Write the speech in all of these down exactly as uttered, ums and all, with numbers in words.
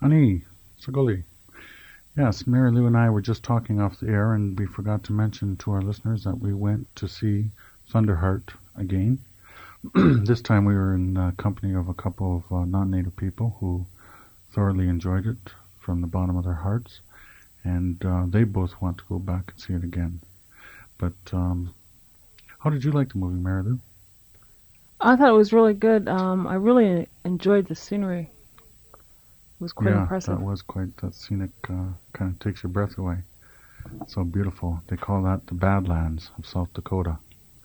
Honey, Sagoli. Yes, Mary Lou and I were just talking off the air, and we forgot to mention to our listeners that we went to see Thunderheart again. This time we were in uh, company of a couple of uh, non-native people who thoroughly enjoyed it from the bottom of their hearts, and uh, they both want to go back and see it again. But um, how did you like the movie, Mary Lou? I thought it was really good. Um, I really enjoyed the scenery. It was quite yeah, impressive. that was quite, that scenic uh, kind of takes your breath away. So beautiful. They call that the Badlands of South Dakota.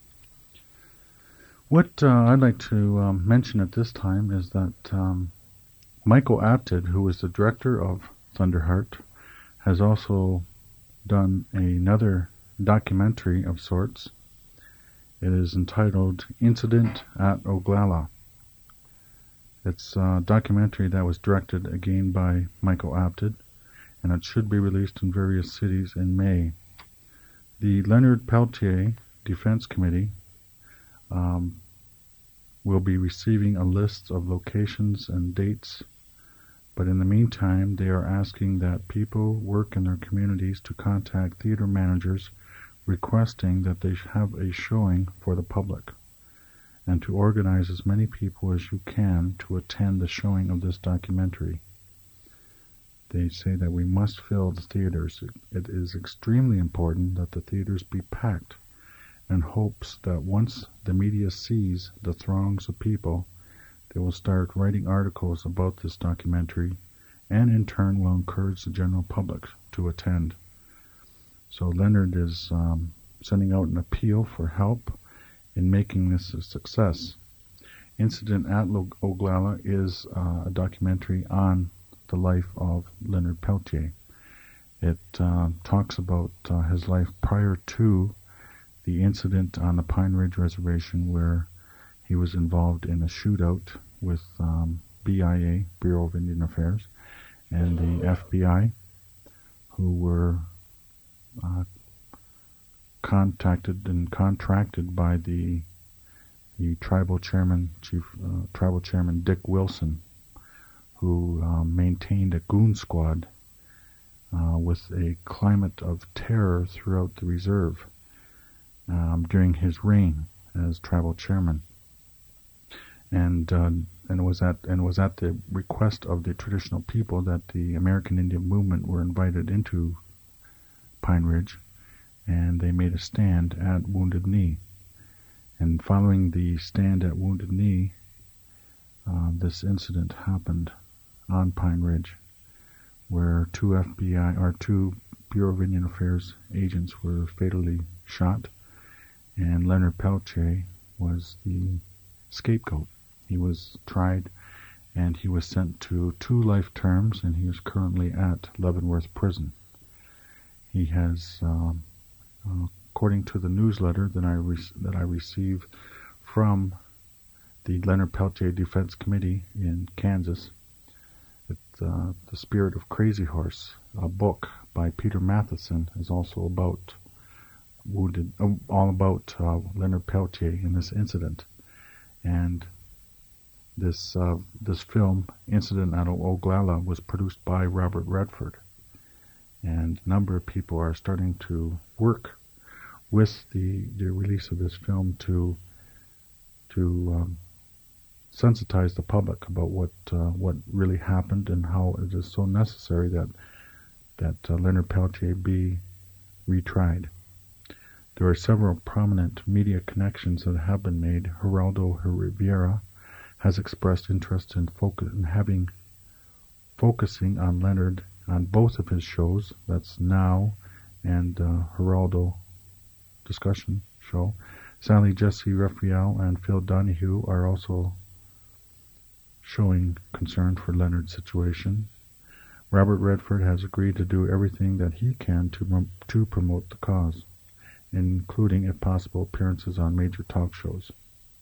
What uh, I'd like to um, mention at this time is that um, Michael Apted, who is the director of Thunderheart, has also done another documentary of sorts. It is entitled Incident at Oglala. It's a documentary that was directed again by Michael Apted, and it should be released in various cities in May. The Leonard Peltier Defense Committee um, will be receiving a list of locations and dates, but in the meantime they are asking that people work in their communities to contact theater managers requesting that they have a showing for the public, and to organize as many people as you can to attend the showing of this documentary. They say that we must fill the theaters. It is extremely important that the theaters be packed, and hopes that once the media sees the throngs of people, they will start writing articles about this documentary, and in turn will encourage the general public to attend. So Leonard is um, sending out an appeal for help in making this a success. Incident at Oglala is uh, a documentary on the life of Leonard Peltier. It uh, talks about uh, his life prior to the incident on the Pine Ridge Reservation, where he was involved in a shootout with um, B I A, Bureau of Indian Affairs, and the F B I, who were uh, contacted and contracted by the the tribal chairman, Chief uh, Tribal Chairman Dick Wilson, who um, maintained a goon squad uh, with a climate of terror throughout the reserve um, during his reign as tribal chairman, and uh, and it was at and it was at the request of the traditional people that the American Indian movement were invited into Pine Ridge, and they made a stand at Wounded Knee. And following the stand at Wounded Knee, uh, this incident happened on Pine Ridge, where two F B I or two Bureau of Indian Affairs agents were fatally shot, and Leonard Peltier was the scapegoat. He was tried, and he was sent to two life terms, and he is currently at Leavenworth Prison. He has, um, uh, according to the newsletter that I re- that I receive from the Leonard Peltier Defense Committee in Kansas, it's, uh, The Spirit of Crazy Horse, a book by Peter Matheson, is also about wounded, uh, all about uh, Leonard Peltier in this incident, and this uh, this film, Incident at Oglala, was produced by Robert Redford. And a number of people are starting to work with the, the release of this film to to um, sensitize the public about what uh, what really happened and how it is so necessary that that uh, Leonard Peltier be retried. There are several prominent media connections that have been made. Geraldo Rivera has expressed interest in focus in having focusing on Leonard on both of his shows. That's Now and uh, Geraldo Discussion Show. Sally Jesse Raphael and Phil Donahue are also showing concern for Leonard's situation. Robert Redford has agreed to do everything that he can to to promote the cause, including, if possible, appearances on major talk shows.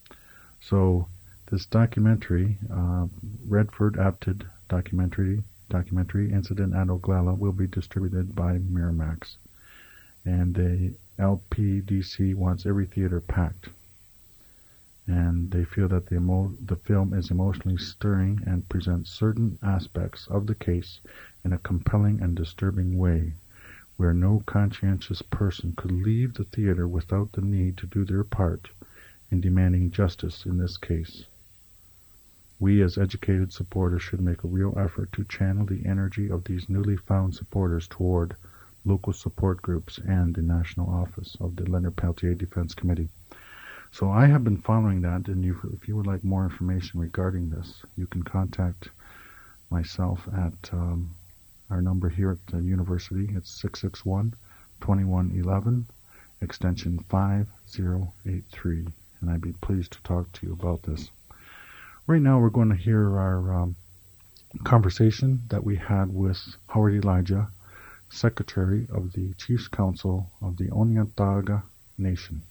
So this documentary, uh, Redford Apted documentary, documentary Incident at Oglala, will be distributed by Miramax, and the L P D C wants every theater packed. and they feel that the, emo- the film is emotionally stirring and presents certain aspects of the case in a compelling and disturbing way, where no conscientious person could leave the theater without the need to do their part in demanding justice in this case. We as educated supporters should make a real effort to channel the energy of these newly found supporters toward local support groups and the national office of the Leonard Peltier Defense Committee. So I have been following that, and you, if you would like more information regarding this, you can contact myself at um, our number here at the university. It's six six one, two one one one, extension five zero eight three, and I'd be pleased to talk to you about this. Right now we're going to hear our um, conversation that we had with Howard Elijah, Secretary of the Chiefs Council of the Oneontaga Nation.